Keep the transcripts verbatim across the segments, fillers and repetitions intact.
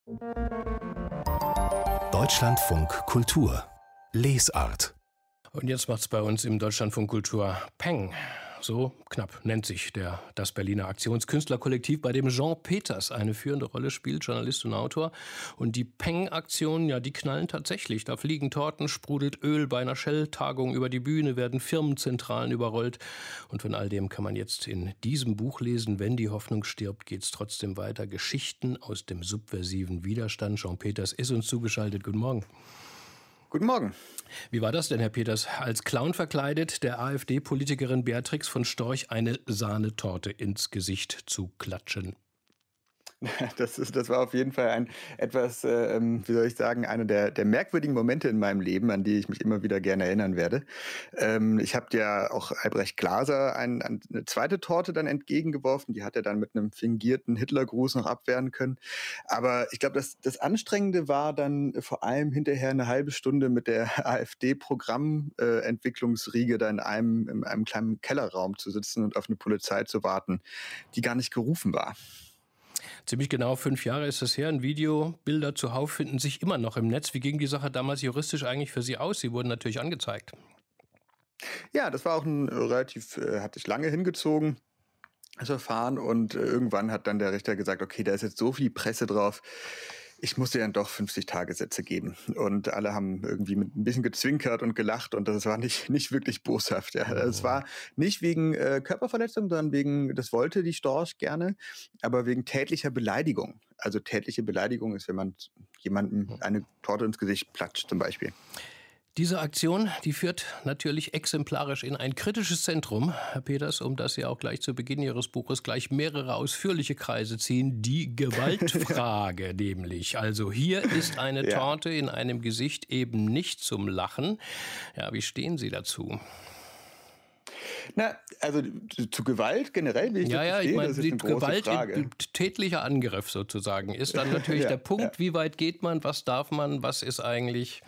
Deutschlandfunk Kultur Lesart. Und jetzt macht's bei uns im Deutschlandfunk Kultur Peng. So knapp nennt sich der, das Berliner Aktionskünstlerkollektiv, bei dem Jean Peters eine führende Rolle spielt, Journalist und Autor. Und die Peng-Aktionen, ja, die knallen tatsächlich. Da fliegen Torten, sprudelt Öl bei einer Shell-Tagung über die Bühne, werden Firmenzentralen überrollt. Und von all dem kann man jetzt in diesem Buch lesen. Wenn die Hoffnung stirbt, geht's trotzdem weiter. Geschichten aus dem subversiven Widerstand. Jean Peters ist uns zugeschaltet. Guten Morgen. Guten Morgen. Wie war das denn, Herr Peters? Als Clown verkleidet, der AfD-Politikerin Beatrix von Storch eine Sahnetorte ins Gesicht zu klatschen? Das, ist, das war auf jeden Fall ein etwas, äh, wie soll ich sagen, einer der, der merkwürdigen Momente in meinem Leben, an die ich mich immer wieder gerne erinnern werde. Ähm, ich habe ja auch Albrecht Glaser ein, eine zweite Torte dann entgegengeworfen. Die hat er dann mit einem fingierten Hitlergruß noch abwehren können. Aber ich glaube, das, das Anstrengende war dann vor allem hinterher eine halbe Stunde mit der AfD-Programmentwicklungsriege äh, da in einem, in einem kleinen Kellerraum zu sitzen und auf eine Polizei zu warten, die gar nicht gerufen war. Ziemlich genau fünf Jahre ist das her. Ein Video, Bilder zuhauf finden sich immer noch im Netz. Wie ging die Sache damals juristisch eigentlich für Sie aus? Sie wurden natürlich angezeigt. Ja, das war auch ein relativ, äh, hat sich lange hingezogen, das Verfahren. Und äh, irgendwann hat dann der Richter gesagt, okay, da ist jetzt so viel Presse drauf. Ich musste dann doch fünfzig Tagessätze geben. Und alle haben irgendwie mit ein bisschen gezwinkert und gelacht und das war nicht, nicht wirklich boshaft. Ja. Es war nicht wegen äh, Körperverletzung, sondern wegen, das wollte die Storch gerne, aber wegen tätlicher Beleidigung. Also tätliche Beleidigung ist, wenn man jemandem eine Torte ins Gesicht platscht zum Beispiel. Diese Aktion, die führt natürlich exemplarisch in ein kritisches Zentrum, Herr Peters, um das Sie auch gleich zu Beginn Ihres Buches gleich mehrere ausführliche Kreise ziehen. Die Gewaltfrage nämlich. Also hier ist eine ja. Torte in einem Gesicht eben nicht zum Lachen. Ja, wie stehen Sie dazu? Na, also zu Gewalt generell, wie ich ja, das ja, verstehe, ich meine, das ist die eine große Gewalt, Frage. tätlicher Angriff sozusagen, ist dann natürlich ja, der Punkt, ja. wie weit geht man, was darf man, was ist eigentlich...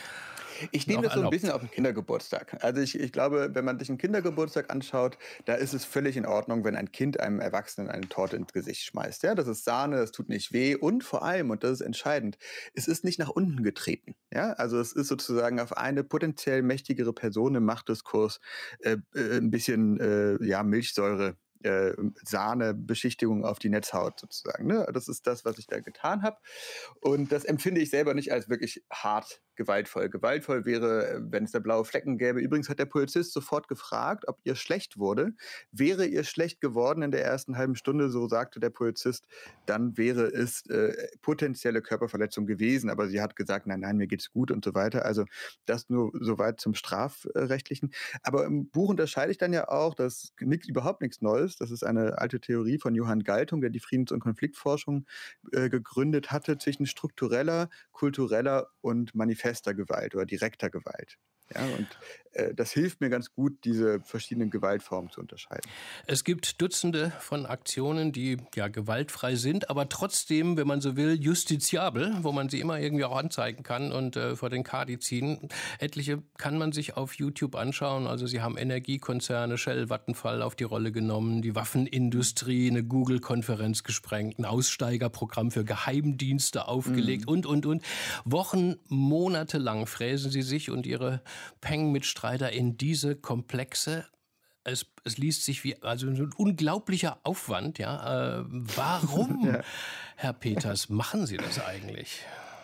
Ich nehme das so ein bisschen auf den Kindergeburtstag. Also ich, ich glaube, wenn man sich einen Kindergeburtstag anschaut, da ist es völlig in Ordnung, wenn ein Kind einem Erwachsenen eine Torte ins Gesicht schmeißt. Ja, das ist Sahne, das tut nicht weh und vor allem, und das ist entscheidend, es ist nicht nach unten getreten. Ja, also es ist sozusagen auf eine potenziell mächtigere Person im Machtdiskurs äh, äh, ein bisschen äh, ja, Milchsäure Äh, Sahnebeschichtigung auf die Netzhaut sozusagen. Ne? Das ist das, was ich da getan habe. Und das empfinde ich selber nicht als wirklich hart gewaltvoll. Gewaltvoll wäre, wenn es da blaue Flecken gäbe. Übrigens hat der Polizist sofort gefragt, ob ihr schlecht wurde. Wäre ihr schlecht geworden in der ersten halben Stunde, so sagte der Polizist, dann wäre es äh, potenzielle Körperverletzung gewesen. Aber sie hat gesagt, nein, nein, mir geht's gut und so weiter. Also das nur soweit zum Strafrechtlichen. Aber im Buch unterscheide ich dann ja auch, dass nix, überhaupt nichts Neues. Das ist eine alte Theorie von Johann Galtung, der die Friedens- und Konfliktforschung äh, gegründet hatte, zwischen struktureller, kultureller und manifester Gewalt oder direkter Gewalt. Ja, und äh, das hilft mir ganz gut, diese verschiedenen Gewaltformen zu unterscheiden. Es gibt Dutzende von Aktionen, die ja gewaltfrei sind, aber trotzdem, wenn man so will, justiziabel, wo man sie immer irgendwie auch anzeigen kann und äh, vor den Kadi ziehen. Etliche kann man sich auf YouTube anschauen. Also sie haben Energiekonzerne, Shell, Vattenfall auf die Rolle genommen, die Waffenindustrie, eine Google-Konferenz gesprengt, ein Aussteigerprogramm für Geheimdienste aufgelegt mhm. und, und, und. Wochen, Monate lang fräsen sie sich und ihre Peng-Mitstreiter in diese komplexe, es, es liest sich wie also ein unglaublicher Aufwand. Ja, äh, warum, ja. Herr Peters, machen Sie das eigentlich?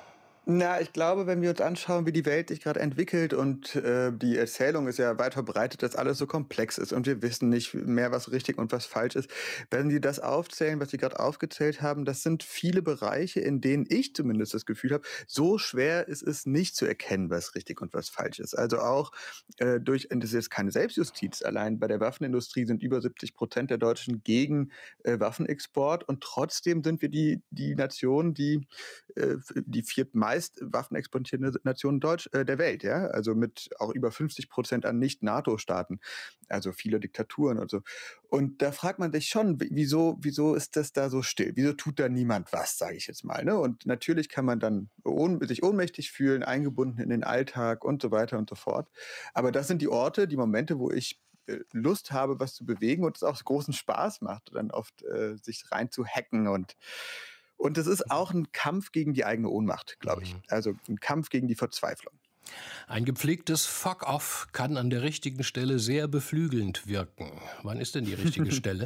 Na, ich glaube, wenn wir uns anschauen, wie die Welt sich gerade entwickelt und äh, die Erzählung ist ja weit verbreitet, dass alles so komplex ist und wir wissen nicht mehr, was richtig und was falsch ist. Wenn Sie das aufzählen, was Sie gerade aufgezählt haben, das sind viele Bereiche, in denen ich zumindest das Gefühl habe, so schwer ist es nicht zu erkennen, was richtig und was falsch ist. Also auch äh, durch, und das ist jetzt keine Selbstjustiz, allein bei der Waffenindustrie sind über siebzig Prozent der Deutschen gegen äh, Waffenexport und trotzdem sind wir die, die Nation, die äh, die viertmeist Waffen exportierende Nation Deutsch, äh, der Welt, ja, also mit auch über fünfzig Prozent an Nicht-NATO-Staaten, also viele Diktaturen und so. Und da fragt man sich schon, wieso, wieso ist das da so still? Wieso tut da niemand was, sage ich jetzt mal, ne? Und natürlich kann man dann ohn, sich ohnmächtig fühlen, eingebunden in den Alltag und so weiter und so fort. Aber das sind die Orte, die Momente, wo ich Lust habe, was zu bewegen und es auch großen Spaß macht, dann oft äh, sich rein zu hacken und Und es ist auch ein Kampf gegen die eigene Ohnmacht, glaube ich. Also ein Kampf gegen die Verzweiflung. Ein gepflegtes Fuck-off kann an der richtigen Stelle sehr beflügelnd wirken. Wann ist denn die richtige Stelle?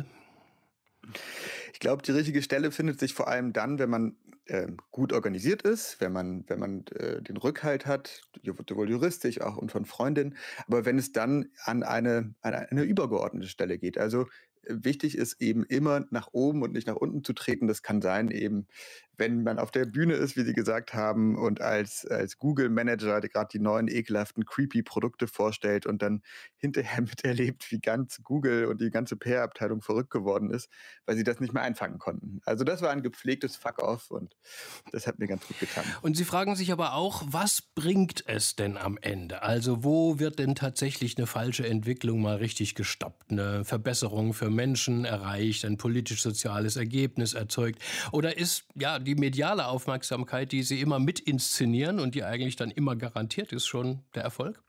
Ich glaube, die richtige Stelle findet sich vor allem dann, wenn man äh, gut organisiert ist, wenn man, wenn man äh, den Rückhalt hat, sowohl juristisch auch und von Freundinnen, aber wenn es dann an eine, an eine übergeordnete Stelle geht. Also äh, wichtig ist eben immer nach oben und nicht nach unten zu treten. Das kann sein eben, wenn man auf der Bühne ist, wie Sie gesagt haben, und als, als Google-Manager gerade die neuen, ekelhaften, creepy Produkte vorstellt und dann hinterher miterlebt, wie ganz Google und die ganze P R-Abteilung verrückt geworden ist, weil sie das nicht mehr einfangen konnten. Also das war ein gepflegtes Fuck-off und das hat mir ganz gut getan. Und Sie fragen sich aber auch, was bringt es denn am Ende? Also wo wird denn tatsächlich eine falsche Entwicklung mal richtig gestoppt? Eine Verbesserung für Menschen erreicht, ein politisch-soziales Ergebnis erzeugt? Oder ist ja die mediale Aufmerksamkeit, die Sie immer mit inszenieren und die eigentlich dann immer garantiert ist, schon der Erfolg?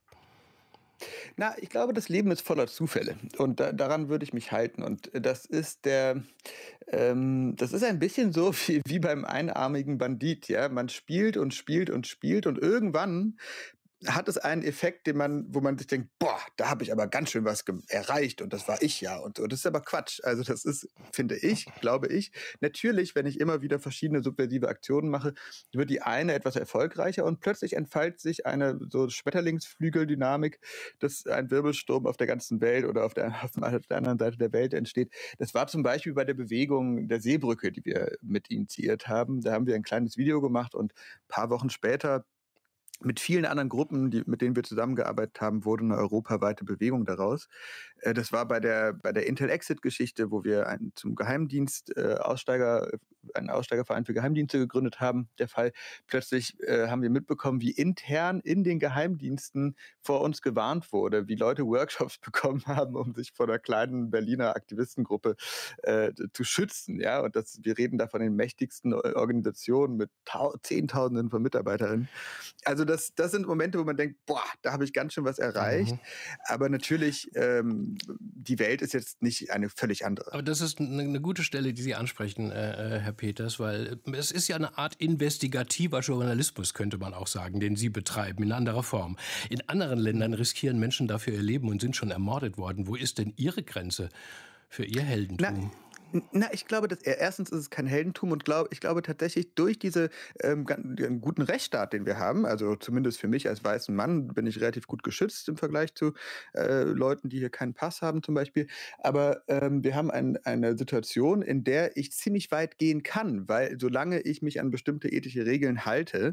Na, ich glaube, das Leben ist voller Zufälle und da, daran würde ich mich halten. Und das ist der, ähm, das ist ein bisschen so wie, wie beim einarmigen Bandit. Ja, man spielt und spielt und spielt und irgendwann hat es einen Effekt, den man, wo man sich denkt, boah, da habe ich aber ganz schön was erreicht und das war ich ja und so. Das ist aber Quatsch. Also das ist, finde ich, glaube ich, natürlich, wenn ich immer wieder verschiedene subversive Aktionen mache, wird die eine etwas erfolgreicher und plötzlich entfaltet sich eine so Schmetterlingsflügeldynamik, dass ein Wirbelsturm auf der ganzen Welt oder auf der, auf der anderen Seite der Welt entsteht. Das war zum Beispiel bei der Bewegung der Seebrücke, die wir mit initiiert haben. Da haben wir ein kleines Video gemacht und ein paar Wochen später mit vielen anderen Gruppen, die, mit denen wir zusammengearbeitet haben, wurde eine europaweite Bewegung daraus. Äh, das war bei der, bei der Intel-Exit-Geschichte, wo wir einen zum Geheimdienst äh, Aussteiger, einen Aussteigerverein für Geheimdienste gegründet haben. Der Fall, plötzlich äh, haben wir mitbekommen, wie intern in den Geheimdiensten vor uns gewarnt wurde, wie Leute Workshops bekommen haben, um sich vor einer kleinen Berliner Aktivistengruppe äh, zu schützen. Ja? Und das, wir reden da von den mächtigsten Organisationen mit Tau- Zehntausenden von Mitarbeiterinnen. Also das, das sind Momente, wo man denkt, boah, da habe ich ganz schön was erreicht. Mhm. Aber natürlich, ähm, die Welt ist jetzt nicht eine völlig andere. Aber das ist eine, eine gute Stelle, die Sie ansprechen, äh, Herr Peters, weil es ist ja eine Art investigativer Journalismus, könnte man auch sagen, den Sie betreiben, in anderer Form. In anderen Ländern riskieren Menschen dafür ihr Leben und sind schon ermordet worden. Wo ist denn Ihre Grenze für Ihr Heldentum? Na, Na, ich glaube, dass erstens ist es kein Heldentum und glaub, ich glaube tatsächlich durch diese ähm, den guten Rechtsstaat, den wir haben, also zumindest für mich als weißen Mann bin ich relativ gut geschützt im Vergleich zu äh, Leuten, die hier keinen Pass haben zum Beispiel. Aber ähm, wir haben ein, eine Situation, in der ich ziemlich weit gehen kann, weil solange ich mich an bestimmte ethische Regeln halte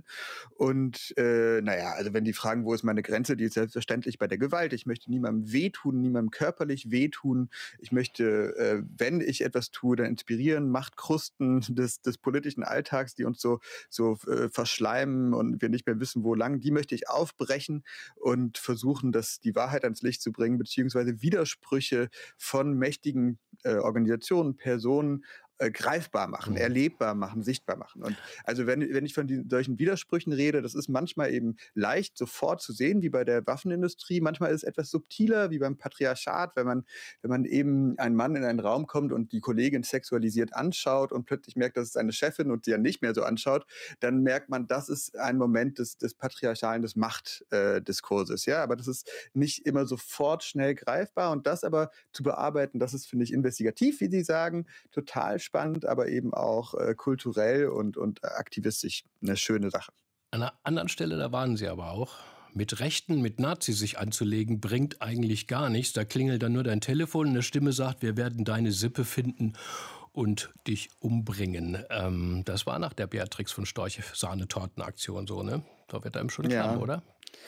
und äh, naja, also wenn die fragen, wo ist meine Grenze, die ist selbstverständlich bei der Gewalt. Ich möchte niemandem wehtun, niemandem körperlich wehtun. Ich möchte, äh, wenn ich etwas tue, dann inspirieren, Machtkrusten des, des politischen Alltags, die uns so, so äh, verschleimen und wir nicht mehr wissen, wo lang, die möchte ich aufbrechen und versuchen, das, die Wahrheit ans Licht zu bringen, beziehungsweise Widersprüche von mächtigen äh, Organisationen, Personen äh, greifbar machen, mhm. erlebbar machen, sichtbar machen. Und also wenn, wenn ich von diesen, solchen Widersprüchen rede, das ist manchmal eben leicht sofort zu sehen, wie bei der Waffenindustrie. Manchmal ist es etwas subtiler, wie beim Patriarchat, wenn man, wenn man eben ein Mann in einen Raum kommt und die Kollegin sexualisiert anschaut und plötzlich merkt, das ist eine Chefin und die ja nicht mehr so anschaut, dann merkt man, das ist ein Moment des, des patriarchalen, des Machtdiskurses. Äh, ja, aber das ist nicht immer sofort schnell greifbar und das aber zu bearbeiten, das ist, finde ich, investigativ, wie Sie sagen, total spannend, aber eben auch äh, kulturell und, und aktivistisch eine schöne Sache. An einer anderen Stelle, da warnen Sie aber auch, mit Rechten, mit Nazis sich anzulegen, bringt eigentlich gar nichts. Da klingelt dann nur dein Telefon und eine Stimme sagt, wir werden deine Sippe finden und dich umbringen. Ähm, das war nach der Beatrix von Storch Sahnetortenaktion so, ne? Da wird einem schon klar, ja. Oder?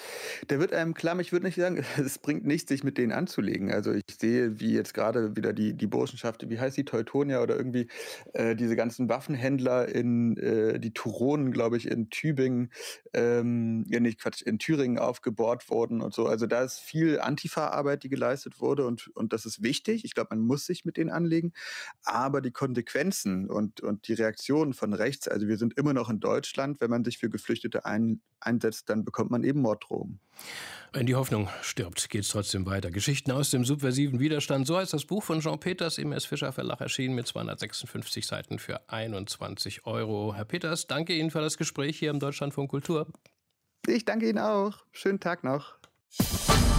Da wird einem klar, ich würde nicht sagen, es bringt nichts, sich mit denen anzulegen. Also ich sehe, wie jetzt gerade wieder die, die Burschenschaft, wie heißt die, Teutonia oder irgendwie äh, diese ganzen Waffenhändler in äh, die Turonen, glaube ich, in Tübingen, ähm, ja nicht Quatsch, in Thüringen aufgebohrt wurden und so. Also da ist viel Antifa-Arbeit, die geleistet wurde und, und das ist wichtig. Ich glaube, man muss sich mit denen anlegen. Aber die Konsequenzen und, und die Reaktionen von rechts, also wir sind immer noch in Deutschland, wenn man sich für Geflüchtete ein, einsetzt, dann bekommt man eben Mord Morddrohungen. Wenn die Hoffnung stirbt, geht es trotzdem weiter. Geschichten aus dem subversiven Widerstand. So heißt das Buch von Jean Peters im S. Fischer Verlag erschienen mit zweihundertsechsundfünfzig Seiten für einundzwanzig Euro. Herr Peters, danke Ihnen für das Gespräch hier im Deutschlandfunk Kultur. Ich danke Ihnen auch. Schönen Tag noch.